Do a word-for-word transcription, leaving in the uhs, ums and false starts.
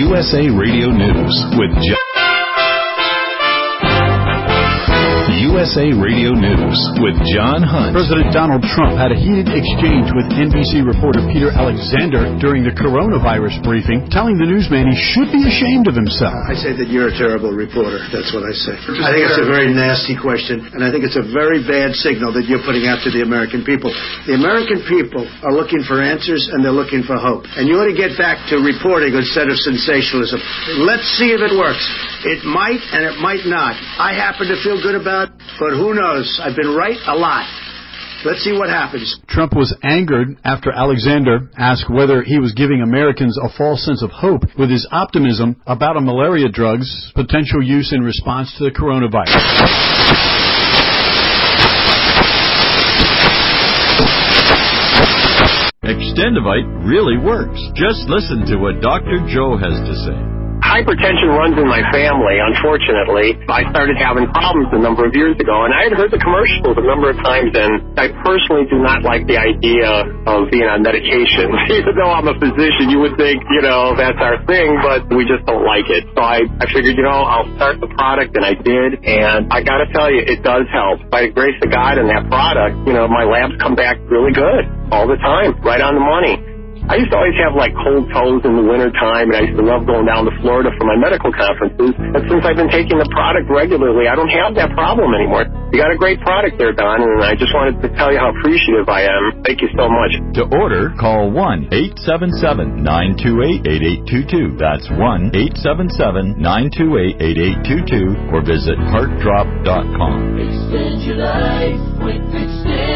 U S A Radio News with John. U S A Radio News with John Hunt. President Donald Trump had a heated exchange with N B C reporter Peter Alexander during the coronavirus briefing, telling the newsman he should be ashamed of himself. I say that you're a terrible reporter. That's what I say. I think it's a very nasty question, and I think it's a very bad signal that you're putting out to the American people. The American people are looking for answers, and they're looking for hope. And you ought to get back to reporting instead of sensationalism. Let's see if it works. It might, and it might not. I happen to feel good about it. But who knows? I've been right a lot. Let's see what happens. Trump was angered after Alexander asked whether he was giving Americans a false sense of hope with his optimism about a malaria drug's potential use in response to the coronavirus. Extendivite really works. Just listen to what Doctor Joe has to say. Hypertension runs in my family, unfortunately. I started having problems a number of years ago, and I had heard the commercials a number of times, and I personally do not like the idea of being on medication. Even though I'm a physician, you would think, you know, that's our thing, but we just don't like it. So I, I figured, you know, I'll start the product, and I did, and I gotta tell you, it does help. By the grace of God and that product, you know, my labs come back really good all the time, right on the money. I used to always have, like, cold toes in the wintertime, and I used to love going down to Florida for my medical conferences. And since I've been taking the product regularly, I don't have that problem anymore. You got a great product there, Don, and I just wanted to tell you how appreciative I am. Thank you so much. To order, call one eight seven seven, nine two eight, eight eight two two. That's one eight seven seven, nine two eight, eight eight two two, or visit heart drop dot com. Extend your life with Extend.